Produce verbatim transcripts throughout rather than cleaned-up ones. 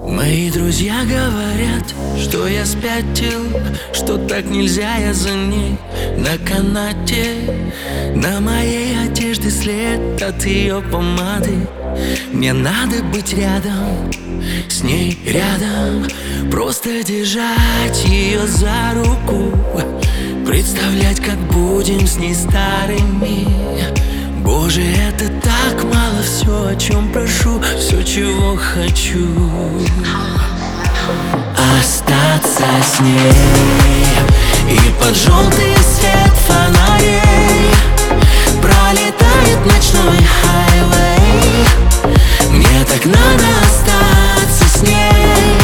Мои друзья говорят, что я спятил, что так нельзя, я за ней на канате. На моей одежде след от ее помады. Мне надо быть рядом, с ней рядом, просто держать ее за руку, представлять, как будем с ней старыми. Боже, это так мало, все, о чем прошу, все, чего хочу. Остаться с ней и под желтый свет фонарей пролетает ночной хайвей. Мне так надо остаться с ней,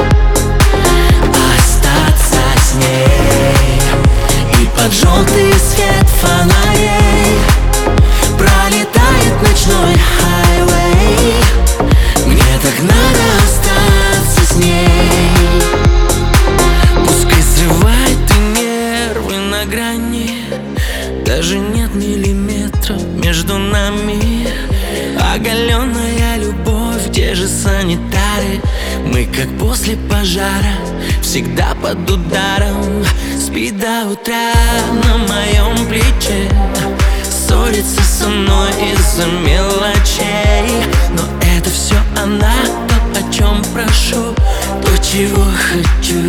остаться с ней и под желтый свет фонарей пролетает ночной хайвей. Мне так надо остаться с ней. Пускай срывает и нервы на грани, даже нет миллиметра между нами. Оголенная любовь, где же санитары? Мы как после пожара, всегда под ударом. Спит до утра на моем плече, ссорится со мной из-за мелочей. Но это все она, то, о чем прошу, то, чего хочу.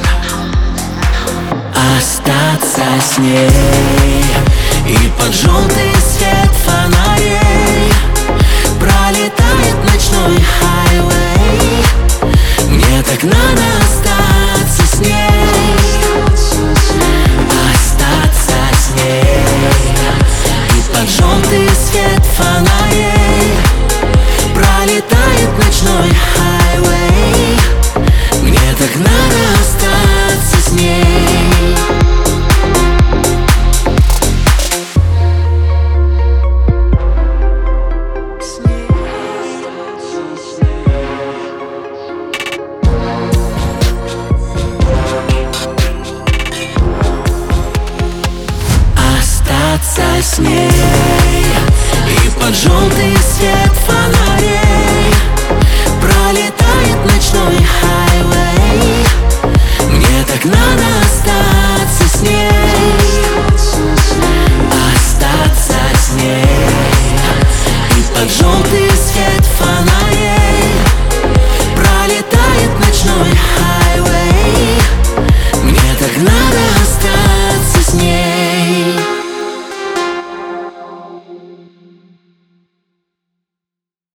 Остаться с ней и под желтый свет фонарей пролетает ночной хайвей. Мне так надо остаться с ней, остаться с ней и под желтый свет фонарей пролетает ночной хайвей. Мне так надо остаться с ней. Остаться с ней и под желтый свет